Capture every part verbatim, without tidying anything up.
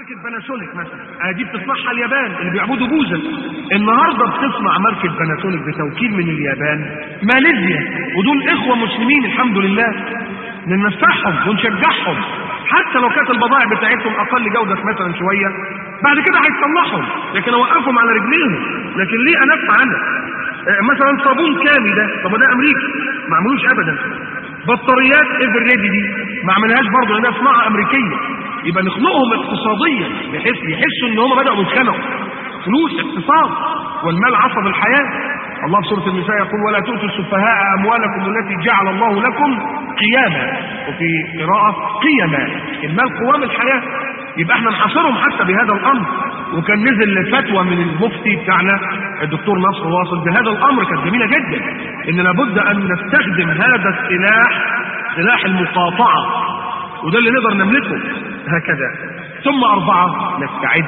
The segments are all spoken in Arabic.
ماركة باناسونيك مثلا دي بتصنعها اليابان اللي بيعبدوا بوذا. النهارده بتصنع ماركة باناسونيك بتوكيل من اليابان ماليزيا، ودول اخوة مسلمين الحمد لله، ننفعهم ونشجعهم حتى لو كانت البضائع بتاعتهم اقل جودة مثلا شوية، بعد كده هيتصلحهم، لكن اوقفهم على رجليهم. لكن ليه انفع انا؟ مثلا صابون كامي ده، طب ده امريكي ما عملوش ابدا. بطاريات ايفر ريدي دي ما عملهاش برضه لانها صناعه امريكيه. يبقى نخلقهم اقتصاديا بحيث يحسوا ان هم بداوا يتخانقوا. فلوس، اقتصاد، والمال عصب الحياه. الله في سوره النساء يقول: ولا تؤتوا السفهاء اموالكم التي جعل الله لكم قياما، وفي قراءه قيما، المال قوام الحياه. يبقى احنا نحاصرهم حتى بهذا الامر. وكان نزل فتوى من المفتي بتاعنا الدكتور نصر واصل بهذا الامر، كانت جميله جدا، ان لابد ان نستخدم هذا السلاح، سلاح المقاطعه، وده اللي نقدر نملكه هكذا. ثم اربعه، نستعد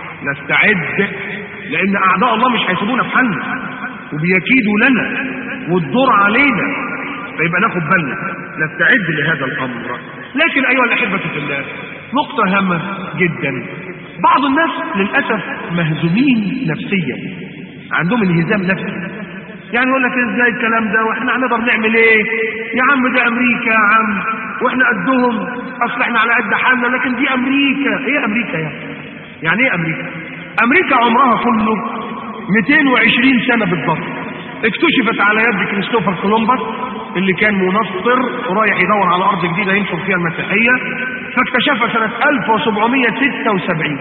نستعد لان اعداء الله مش هيسيبونا في حالنا وبيكيدوا لنا والدور علينا، فيبقى ناخد بالنا نستعد لهذا الامر. لكن ايها الاحبه في الله، نقطه هامه جدا، بعض الناس للاسف مهزومين نفسيا، عندهم انهزام نفسي. يعني يقول لك ازاي الكلام ده واحنا هنقدر نعمل ايه يا عم؟ ده امريكا يا عم، واحنا قدهم، اصل احنا على قد حالنا، لكن دي امريكا. ايه امريكا يا يعني ايه امريكا؟ امريكا عمرها كله مئتين وعشرين سنه بالضبط. اكتشفت على يد كريستوفر كولومبوس اللي كان منصر ورايح يدور على ارض جديده ينشر فيها المسيحيه، فاكتشفها سنه ألف وسبعمئة وستة وسبعين.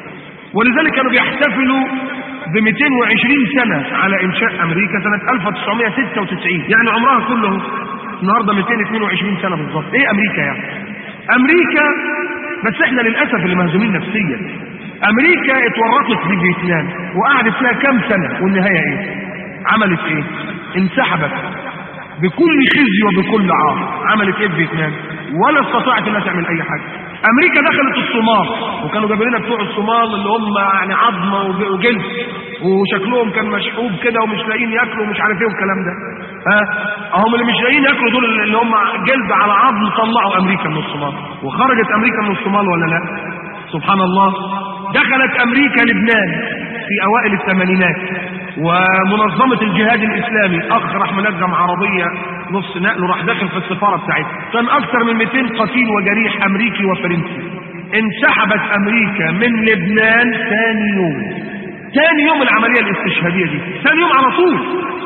ولذلك كانوا بيحتفلوا ب مئتين وعشرين سنه على انشاء امريكا سنه ألف وتسعمئة وستة وتسعين، يعني عمرها كله النهارده مئتين واثنين وعشرين سنه بالضبط. ايه امريكا يعني؟ امريكا، بس احنا للاسف اللي مهزومين نفسيا. امريكا اتورطت في فيتنام وقعدت فيها كام سنه، والنهايه ايه؟ عملت ايه؟ انسحبت بكل خزي وبكل عار. عملت ايه في فيتنام؟ ولا استطاعت انها تعمل اي حاجه. امريكا دخلت الصومال، وكانوا جايبين لنا بتوع الصومال اللي هم يعني عظمه وجلد وشكلهم كان مشحوب كده ومش لاقيين ياكلوا ومش عارف ايه والكلام ده. ها هم اللي مش لاقيين ياكلوا دول اللي هم جلد على عظم، طلعوا امريكا من الصومال. وخرجت امريكا من الصومال ولا لا؟ سبحان الله. دخلت امريكا لبنان في اوائل الثمانينات، ومنظمة الجهاد الاسلامي اخ راح منظم عربية نص نقل وراح داخل في السفارة بتاعتها، كان اكثر من مئتين قتيل وجريح امريكي وفرنسي. انسحبت امريكا من لبنان ثاني يوم، ثاني يوم العملية الاستشهادية دي، ثاني يوم على طول.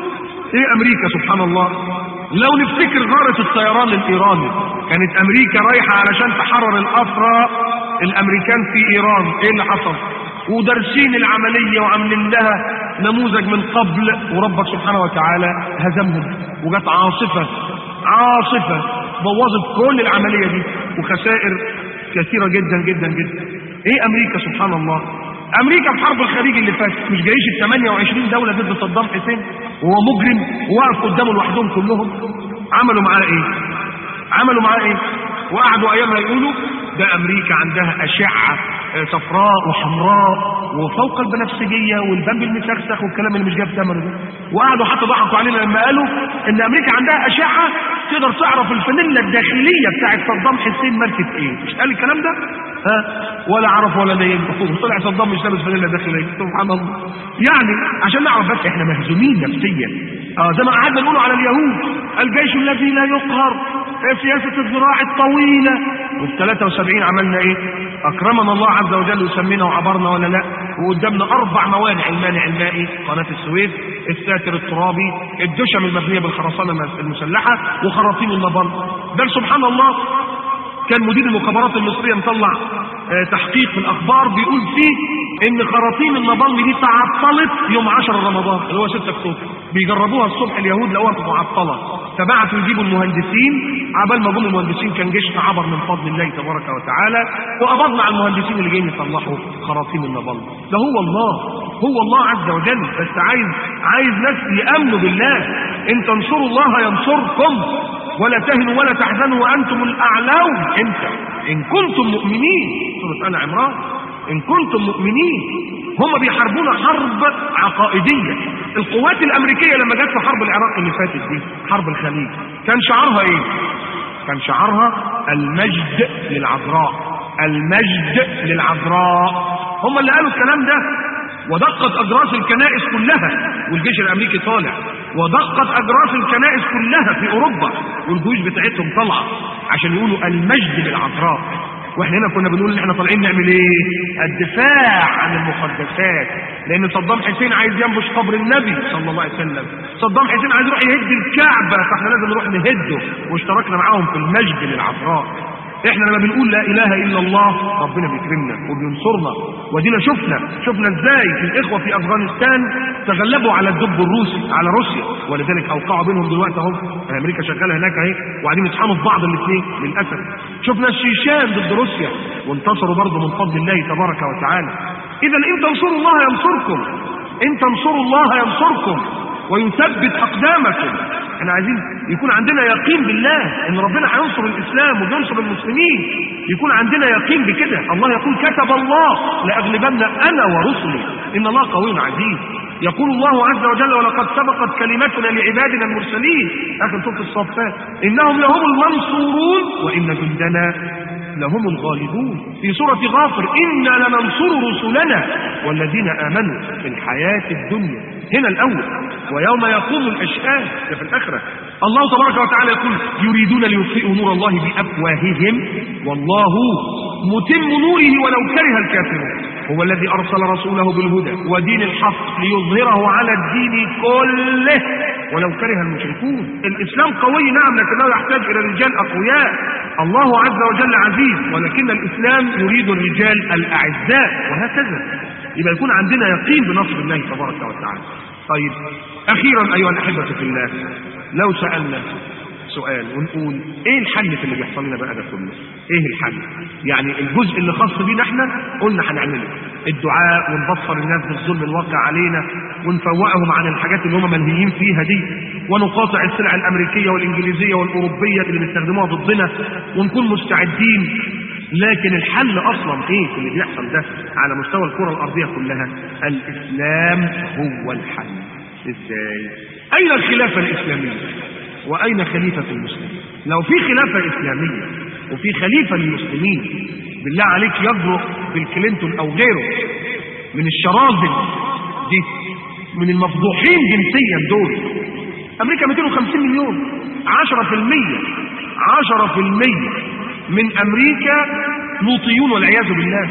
ايه امريكا سبحان الله. لو نفتكر غارة الطيران الايراني، كانت امريكا رايحة علشان تحرر الاسرى الامريكان في ايران. ايه اللي حصل؟ ودارسين العملية وعاملين لها نموذج من قبل، وربك سبحانه وتعالى هزمهم، وجت عاصفة عاصفة بوظت كل العملية دي، وخسائر كثيرة جدا جدا جدا. ايه امريكا سبحان الله. امريكا في حرب الخليج اللي فات مش جايش ال ثمانية وعشرين دولة ضد صدام حسين وهو مجرم وواقف قدامه لوحدهم كلهم؟ عملوا معاه ايه؟ عملوا معاه ايه؟ وقعدوا ايامها يقولوا ده امريكا عندها اشعة صفراء وحمراء وفوق البنفسجية والبنب المسخسخ والكلام اللي مش جاب ثمنه ده. وقعدوا حتى ضحكوا علينا لما قالوا ان امريكا عندها اشعة تقدر تعرف الفانيلا الداخلية بتاعت صدام حسين ماركة ايه. مش قال الكلام ده؟ ها ولا عرف ولا نيم، طلع صدام مش لابس فانيلا داخلية. سبحان الله. يعني عشان نعرف بس احنا مهزومين نفسيا. اه زي ما قعدنا نقولوا على اليهود الجيش الذي لا يقهر، سياسة الذراع الطويلة. وفي ثلاثة وسبعين عملنا ايه؟ اكرمنا الله عز وجل وسمينا وعبرنا ولا لا؟ وقدامنا اربع موانع: المانع المائي، قناة السويس، الساتر الترابي، الدشم المبنية بالخرسانة المسلحة، وخراطيم النابلس. بل سبحان الله كان مدير المخابرات المصرية مطلع اه تحقيق في الاخبار بيقول فيه ان خراطيم النابلس دي تعطلت يوم عشرة رمضان اللي هو ستة اكتوبر. بيجربوها الصبح اليهود لقوها معطله، فبعتوا يجيبوا المهندسين. عبال ما جم المهندسين كان جيشنا عبر من فضل الله تبارك وتعالى، وقبضنا على المهندسين اللي جايين يصلحوا خراطيم النابلس. ده هو الله، هو الله عز وجل. بس عايز عايز ناس يامنوا بالله. ان تنصروا الله ينصركم ولا تهنوا ولا تحزنوا وانتم الاعلون. امتى؟ ان كنتم مؤمنين. سوره آل عمران. ان كنتم مؤمنين. هم بيحاربون حرب عقائدية. القوات الامريكية لما جت في حرب العراق اللي فاتت دي، حرب الخليج، كان شعارها ايه؟ كان شعارها المجد للعذراء. المجد للعذراء. هم اللي قالوا الكلام ده. ودقت أجراس الكنائس كلها والجيش الأمريكي طالع، ودقت أجراس الكنائس كلها في أوروبا والجيوش بتاعتهم طالعة عشان يقولوا المجد للعذراء. واحنا هنا كنا بنقول ان احنا طالعين نعمل ايه؟ الدفاع عن المقدسات، لان صدام حسين عايز ينبش قبر النبي صلى الله عليه وسلم، صدام حسين عايز يروح يهد الكعبة، فاحنا لازم نروح نهده، واشتركنا معاهم في المجد للعذراء. احنا لما بنقول لا اله الا الله ربنا بيكرمنا وبينصرنا. ودينا شفنا شفنا ازاي في الاخوه في افغانستان تغلبوا على الدب الروسي على روسيا، ولذلك اوقعوا بينهم دلوقتي اهو، امريكا شغاله هناك اهي وقاعدين يطحنوا في بعض الاثنين للاسف. شفنا الشيشان ضد روسيا وانتصروا برضه من فضل الله تبارك وتعالى. اذا ان تنصروا الله ينصركم، ان تنصروا الله ينصركم ويثبت اقدامكم. احنا عايزين يكون عندنا يقين بالله ان ربنا هينصر الاسلام وينصر المسلمين، يكون عندنا يقين بكده. الله يقول كتب الله لاغلبن انا ورسلي ان الله قوي عزيز. يقول الله عز وجل ولقد سبقت كلمتنا لعبادنا المرسلين، اخر سوره الصفات، انهم لهم المنصورون وان جندنا لهم الغالبون. في سورة غافر إنا لننصر رسلنا والذين آمنوا في الحياة الدنيا، هنا الأول، ويوم يقوم الأشهاد في الآخرة. الله تبارك وتعالى يقول يريدون ليطفئوا نور الله بأفواههم والله متم نوره ولو كره الكافرون. هو الذي أرسل رسوله بالهدى ودين الحق ليظهره على الدين كله ولو كره المشركون. الإسلام قوي نعم، لكنه يحتاج إلى رجال أقوياء. الله عز وجل عزيز، ولكن الإسلام يريد الرجال الأعزاء، وهكذا. يبقى يكون عندنا يقين بنصر الله تبارك وتعالى. طيب أخيرا أيها الأحبة في الله، لو سألنا سؤال ونقول ايه الحل في اللي بيحصل لنا بقى ده كله؟ ايه الحل؟ يعني الجزء اللي خاص بينا احنا قلنا هنعمله، الدعاء ونبصر الناس بالظلم الواقع علينا ونفوقهم عن الحاجات اللي هم ملهيين فيها دي، ونقاطع السلع الامريكيه والانجليزيه والاوروبيه اللي بيستخدموها ضدنا ونكون مستعدين. لكن الحل اصلا ايه في اللي بيحصل ده على مستوى الكره الارضيه كلها؟ الاسلام هو الحل. ازاي؟ اين الخلافه الاسلاميه؟ وأين خليفة المسلمين؟ لو في خلافة إسلامية وفي خليفة للمسلمين بالله عليك يجرؤ بالكلينتون أو غيره من الشراذم دي، من المفضوحين جنسيا دول، أمريكا مئتين وخمسين مليون، عشرة في المية عشرة في المية من أمريكا لوطيون والعياذ بالله،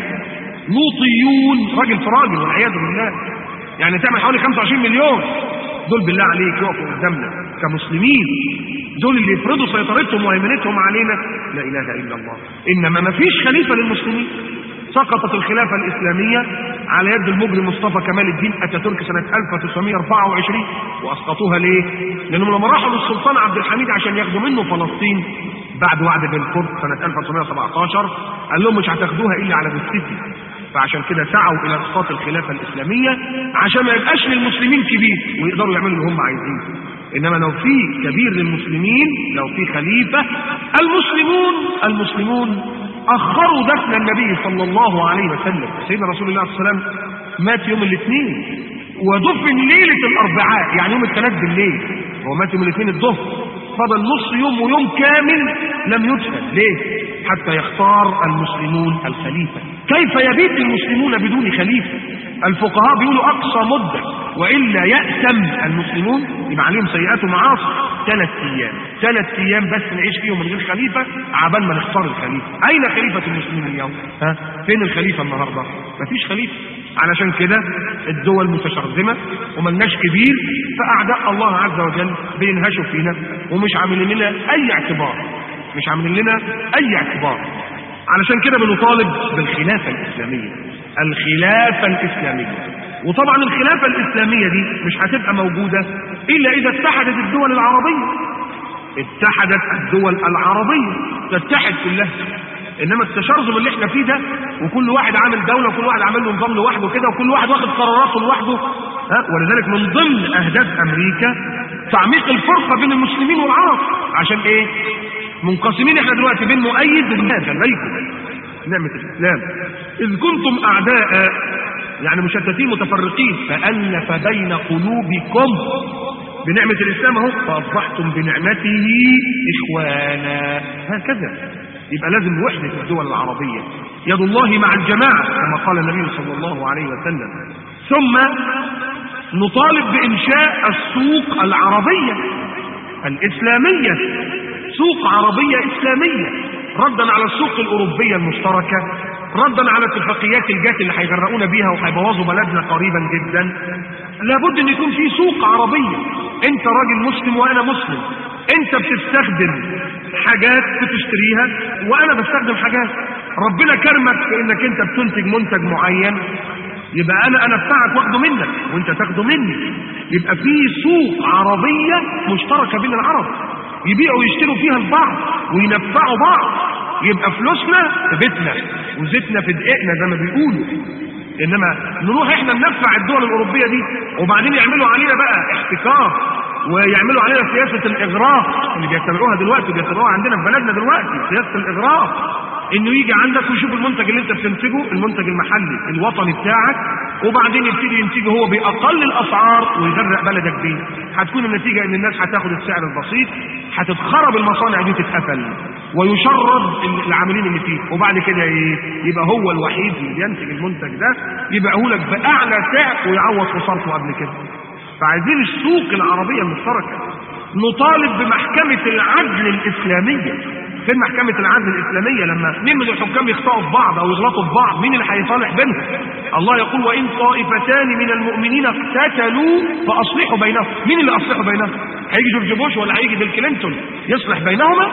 لوطيون راجل في راجل والعياذ بالله. يعني تعمل حوالي خمسة وعشرين مليون. دول بالله عليك يقفوا قدامنا كمسلمين، دول اللي يفرضوا سيطرتهم وهيمنتهم علينا؟ لا اله الا الله. انما ما فيش خليفه للمسلمين. سقطت الخلافه الاسلاميه على يد المجرم مصطفى كمال الدين اتاتورك سنه ألف وتسعمائة وأربعة وعشرين. واسقطوها ليه؟ لانهم لما راحوا للسلطان عبد الحميد عشان ياخدوا منه فلسطين بعد وعد بلفور سنه ألف وتسعمائة وسبعة عشر، قال لهم مش هتاخدوها الا على بالسيتي. فعشان كده سعوا الى اسقاط الخلافه الاسلاميه عشان ما يبقاش للمسلمين كبير ويقدروا يعملوا اللي هم عايزينه. انما لو في كبير للمسلمين، لو في خليفه، المسلمون المسلمون اخروا دفن النبي صلى الله عليه وسلم. سيدنا رسول الله صلى الله عليه وسلم مات يوم الاثنين ودفن ليله الاربعاء، يعني يوم الثلاث بالليل. هو مات يوم الاثنين الظهر، فضل نص يوم ويوم كامل لم يدفن. ليه؟ حتى يختار المسلمون الخليفة. كيف يبيت المسلمون بدون خليفة؟ الفقهاء بيقولوا أقصى مدة وإلا يأتم المسلمون يبقى عليهم سيئات ومعاصي ثلاث أيام، ثلاث أيام بس نعيش فيهم من غير خليفة عبال ما نختار الخليفة. أين خليفة المسلمين اليوم؟ ها؟ فين الخليفة النهاردة؟ مفيش خليفة. علشان كده الدول متشرذمة وملناش كبير، فأعداء الله عز وجل بينهشوا فينا ومش عاملين لنا أي اعتبار، مش عاملين لنا أي اعتبار. علشان كده بنطالب بالخلافة الإسلامية، الخلافة الإسلامية. وطبعا الخلافة الإسلامية دي مش هتبقى موجودة إلا إذا اتحدت الدول العربية. اتحدت الدول العربية تتحد كلها. انما التشرذم اللي احنا فيه ده، وكل واحد عامل دولة وكل واحد عامل له نظام لوحده كده، وكل واحد واخد قراراته لوحده، ها؟ ولذلك من ضمن اهداف امريكا تعميق الفرقة بين المسلمين والعرب. عشان ايه؟ منقسمين احنا دلوقتي بين مؤيد ومنافق. عليكم نعمة الاسلام اذ كنتم اعداء، يعني مشتتين متفرقين، فالف بين قلوبكم بنعمة الاسلام اهو فاصبحتم بنعمته اخوانا. هكذا يبقى لازم وحدة الدول العربية. يد الله مع الجماعة كما قال النبي صلى الله عليه وسلم. ثم نطالب بإنشاء السوق العربية الإسلامية، سوق عربية إسلامية، ردا على السوق الأوروبية المشتركة، ردا على اتفاقيات الجات اللي هيغرقونا بيها وهيبوظوا بلدنا قريبا جدا. لابد ان يكون في سوق عربية. انت راجل مسلم وانا مسلم، انت بتستخدم حاجات بتشتريها وانا بستخدم حاجات، ربنا كرمك في انك انت بتنتج منتج معين، يبقى انا انفعك واخده منك وانت تاخده مني، يبقى في سوق عربية مشتركة بين العرب يبيعوا ويشتروا فيها البعض وينفعوا بعض، يبقى فلوسنا في بيتنا وزيتنا في دقيقنا زي ما بيقولوا. انما نروح احنا ننفع الدول الاوروبيه دي وبعدين يعملوا علينا بقى احتكار ويعملوا علينا سياسه الاغراق اللي بيتبعوها دلوقتي، بيتبعوها عندنا في بلدنا دلوقتي سياسه الاغراق، انه يجي عندك ويشوف المنتج اللي انت بتنتجه، المنتج المحلي الوطني بتاعك، وبعدين يبتدي ينتجه هو باقل الاسعار ويغرق بلدك بيه. هتكون النتيجه ان الناس هتاخد السعر البسيط، هتتخرب المصانع دي تتقفل ويشرد العاملين اللي فيه، وبعد كده ايه؟ يبقى هو الوحيد اللي ينتج المنتج ده يبيعه لك باعلى سعر ويعوض خسارته قبل كده. فعايزين السوق العربيه المشتركه. نطالب بمحكمه العدل الاسلاميه. فين محكمة العدل الإسلامية لما اثنين من الحكام يخطئوا في بعض أو يغلطوا في بعض؟ مين اللي هيصالح بينهم؟ الله يقول وإن طائفتان من المؤمنين اقتتلوا فأصلحوا بينهم. مين اللي أصلحوا بينهم؟ هيجي جورج بوش ولا هيجي بيل كلينتون يصلح بينهما؟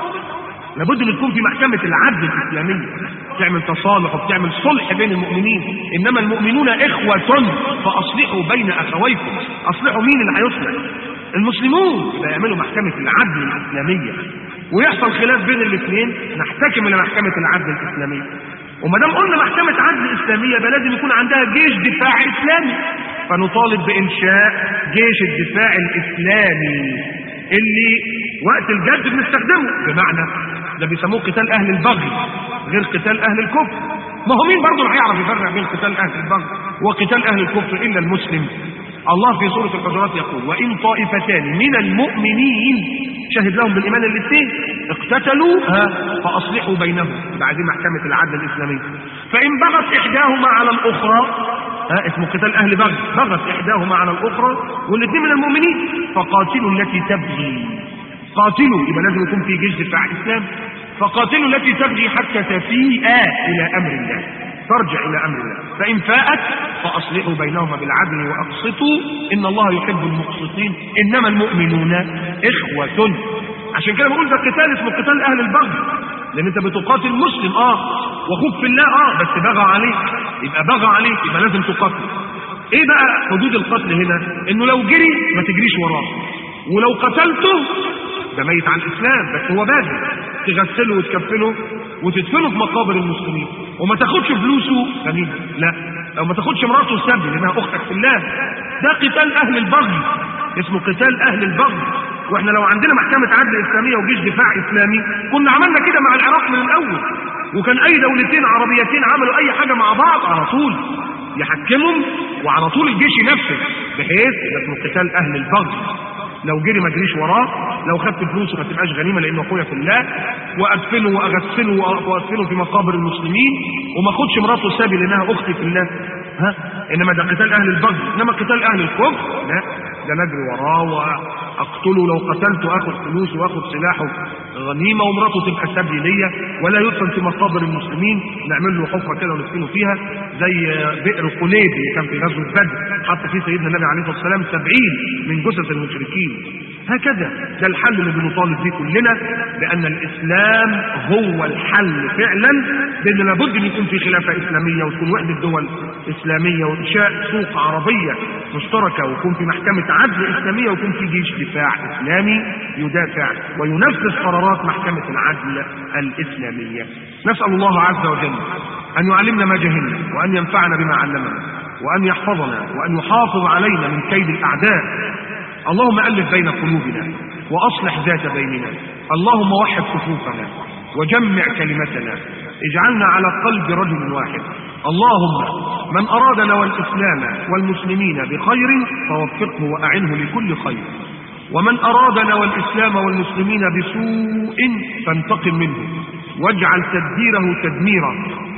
لابد ان تكون في محكمة العدل الإسلامية تعمل تصالح وبتعمل صلح بين المؤمنين. إنما المؤمنون إخوة فأصلحوا بين أخويكم. أصلحوا مين اللي هيصلح؟ المسلمون. يبقى يعملوا محكمة العدل الإسلامية ويحصل خلاف بين الاثنين نحتكم الى محكمة العدل الاسلامية. وما دام قلنا محكمة عدل اسلامية يبقى لازم يكون عندها جيش دفاع اسلامي، فنطالب بانشاء جيش الدفاع الاسلامي اللي وقت الجد بنستخدمه. بمعنى ده بيسموه قتال اهل البغي غير قتال اهل الكفر. ما هو مين برضه اللي هيعرف يفرق بين قتال اهل البغي وقتال اهل الكفر الا المسلم؟ الله في سورة الحجرات يقول وإن طائفتان من المؤمنين شهد لهم بالإيمان الاثنين اقتتلوا فأصلحوا بينهم. يبقى عايزين محكمة العدل الإسلامية. فإن بغت إحداهما على الأخرى، ها اسمه قتال أهل بغي، بغت إحداهما على الأخرى والاثنين من المؤمنين فقاتلوا التي تبغي. قاتلوا يبقى لازم يكون في جيش دفاع إسلامي. فقاتلوا التي تبغي حتى تفيء إلى أمر الله، ترجع إلى أمر الله. فإن فاءت فأصلحوا بينهما بالعدل وأقسطوا إن الله يحب المقسطين إنما المؤمنون إخوة. عشان كده بقول ده قتال اسمه قتال أهل البغي، لأن أنت بتقاتل مسلم آه وأخوك في الله آه بس بغى عليك، يبقى بغى عليك يبقى لازم تقاتل. إيه بقى حدود القتل هنا؟ إنه لو جري ما تجريش وراه، ولو قتلته ده ميت عن الإسلام بس هو باغي، تغسله وتكفله وتدفنه في مقابر المسلمين وما تاخدش فلوسه غنيمه، لا، او ما تاخدش مراته سبي لانها اختك في الله. ده قتال اهل البغي، اسمه قتال اهل البغي. واحنا لو عندنا محكمه عدل اسلاميه وجيش دفاع اسلامي كنا عملنا كده مع العراق من الاول، وكان اي دولتين عربيتين عملوا اي حاجه مع بعض على طول يحكمهم وعلى طول الجيش ينفذ، بحيث ده اسمه قتال اهل البغي. لو جري ما جريش وراه، لو خدت فلوسه ما تبقاش غنيمه لانه اخويا في الله، واقفله واغسله واقفله في مقابر المسلمين، وما اخدش مراته سابي لانها اختي في الله. ها انما ده قتال اهل البغي. انما قتال اهل الكفر لا، ده نجري وراه واقتله، لو قتلته اخد فلوسه واخد سلاحه غنيمه ومراته تبقى سابي ليا، ولا يدفن في مقابر المسلمين، نعمل له حفره كده وندفنه فيها زي بئر قليب اللي كان في غزوه بدر حط فيه سيدنا النبي عليه الصلاه والسلام سبعين من جثث المشركين. هكذا ده الحل اللي بنطالب فيه كلنا، لان الاسلام هو الحل فعلا، لان لابد ان يكون في خلافه اسلاميه وتكون وحده دول اسلاميه وانشاء سوق عربيه مشتركه ويكون في محكمه عدل اسلاميه ويكون في جيش دفاع اسلامي يدافع وينفذ قرارات محكمه العدل الاسلاميه. نسال الله عز وجل ان يعلمنا ما جهلنا وان ينفعنا بما علمنا وان يحفظنا وان يحافظ علينا من كيد الاعداء. اللهم ألف بين قلوبنا وأصلح ذات بيننا، اللهم وحد صفوفنا وجمع كلمتنا، اجعلنا على قلب رجل واحد. اللهم من أرادنا والإسلام والمسلمين بخير فوفقه وأعنه لكل خير، ومن أرادنا والإسلام والمسلمين بسوء فانتقم منه واجعل تدبيره تدميرا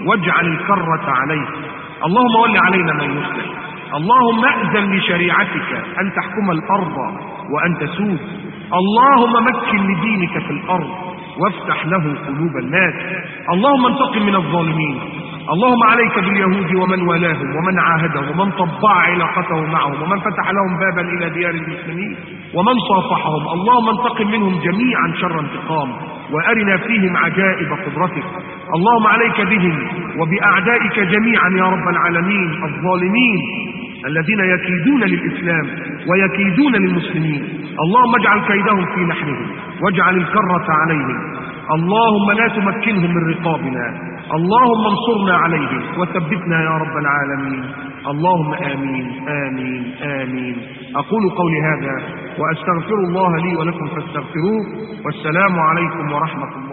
واجعل الكرة عليه. اللهم ول علينا من يصلح. اللهم أذن لشريعتك أن تحكم الأرض وأن تسود. اللهم مكن لدينك في الأرض وافتح له قلوب الناس. اللهم انتقم من الظالمين. اللهم عليك باليهود ومن والاهم ومن عاهدهم ومن طبع علاقتهم معهم ومن فتح لهم بابا إلى ديار المسلمين ومن صافحهم. اللهم انتقم منهم جميعا شر انتقام وأرنا فيهم عجائب قدرتك. اللهم عليك بهم وبأعدائك جميعا يا رب العالمين الظالمين الذين يكيدون للإسلام ويكيدون للمسلمين. اللهم اجعل كيدهم في نحرهم واجعل الكرة عليهم. اللهم لا تمكنهم من رقابنا. اللهم انصرنا عليهم وثبتنا يا رب العالمين. اللهم آمين آمين آمين. أقول قولي هذا وأستغفر الله لي ولكم فاستغفروه، والسلام عليكم ورحمة الله.